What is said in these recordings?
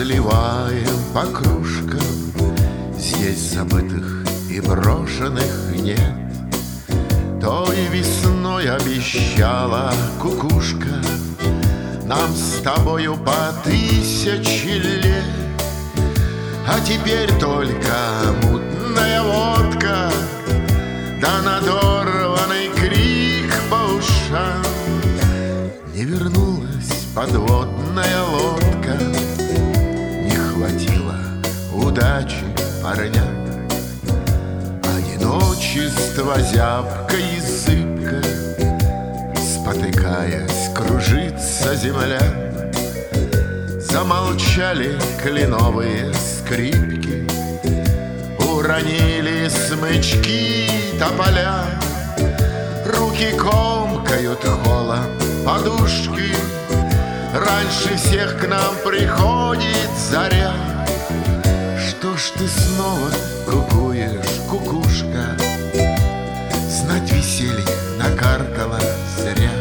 разливаем по кружкам. Здесь забытых и брошенных нет. Той весной обещала кукушка нам с тобою по 1000 лет. А теперь только мутная водка, да надорванный крик по ушам. Не вернулась подводная лодка, не хватило удачи парням. Одиночество зябко и зыбко, спотыкаясь, кружится земля. Замолчали кленовые скрипки, уронили смычки тополя. Руки комкают холод подушки, раньше всех к нам приходит заря. Что ж ты снова кукуешь, кукушка? Знать веселье накаркало зря.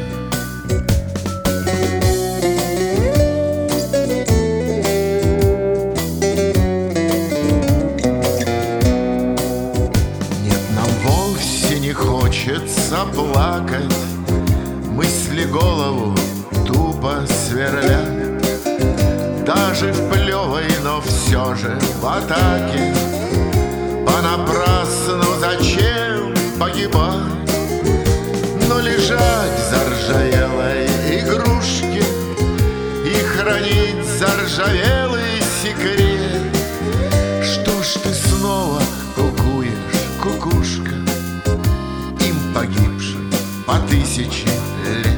Нет, нам вовсе не хочется плакать, мысли голову тупо сверлят. Даже в плевой, но все же в атаке. Понапрасну зачем погибать? Но лежать в заржавелой игрушке и хранить заржавелый секрет. Что ж ты снова кукуешь, кукушка, им погибшим по 1000 лет?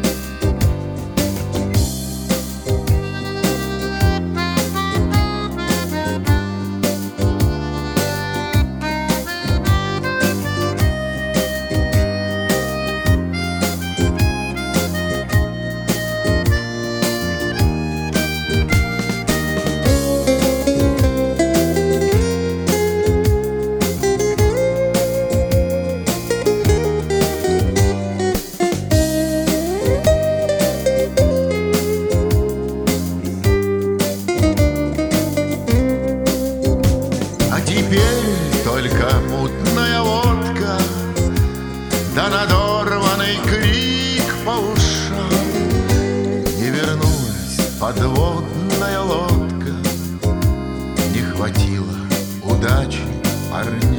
Теперь только мутная водка, да надорванный крик по ушам. Не вернулась подводная лодка, не хватило удачи парням.